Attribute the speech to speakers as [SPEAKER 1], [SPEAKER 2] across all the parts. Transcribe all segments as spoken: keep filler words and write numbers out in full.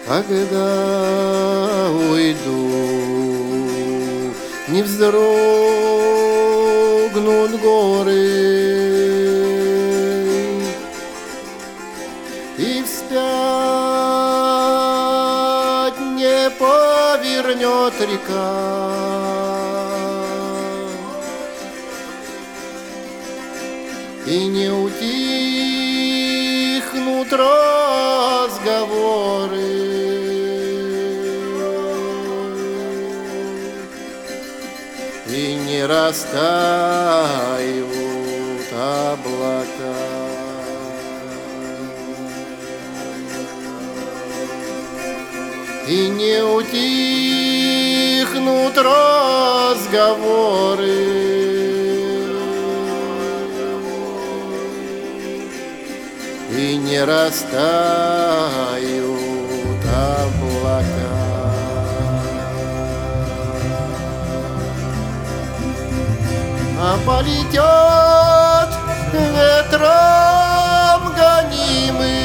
[SPEAKER 1] Когда уйду, не вздрогнут горы, и вспять не повернет река. И не утихнут разговоры, и не растают облака. И не утихнут разговоры, и не растают облака. А полетят ветром гонимый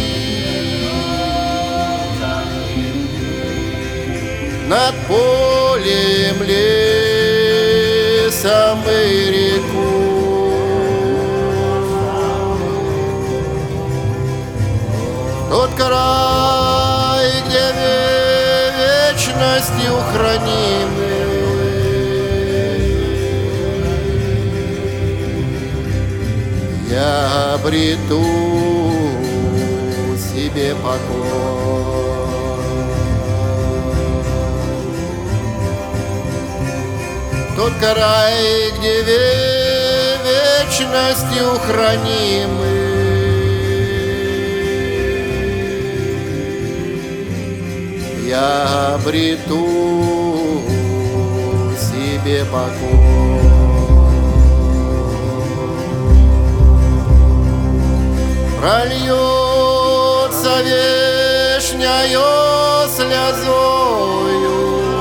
[SPEAKER 1] над полем, лесом и реку. Тот край, где вечностью хранимы я обрету себе покой. Тот край, где вечностью хранимы я обрету себе покой. Прольется вешнею слезою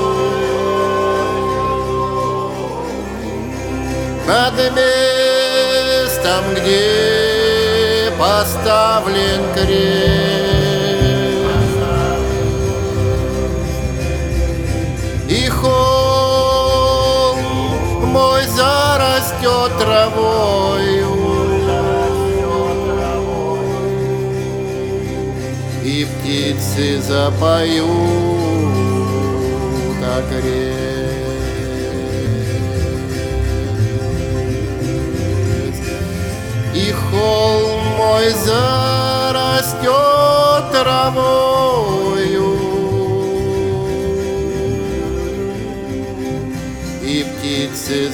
[SPEAKER 1] над местом, где поставлен крест, и холм мой зарастет травою, и птицы запоют окрест, и холм мой зарастет травою, и птицы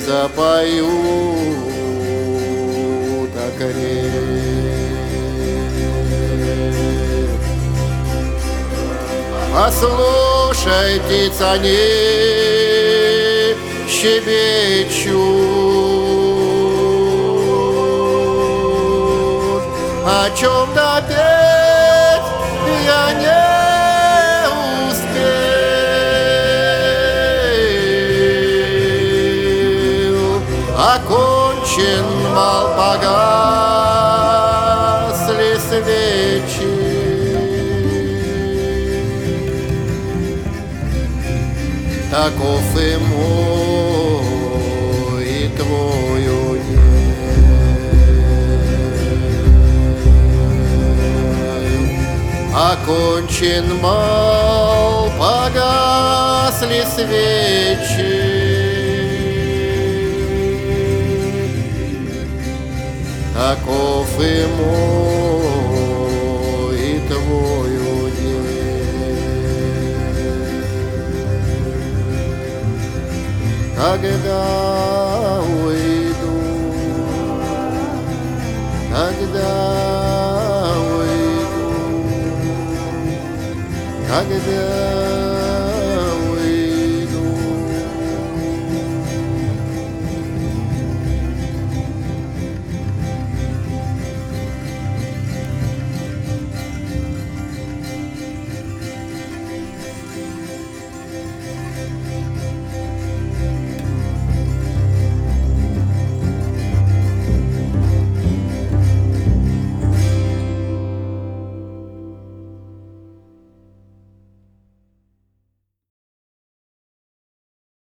[SPEAKER 1] запоют окрест. Послушайтесь, они щебечут, о чем-то петь я не успел. Окончен бал, погасли свечи, таков и мой, и твой удел. Окончен бал, погасли свечи, таков и мой, и твой удел. Когда уйду, когда уйду, когда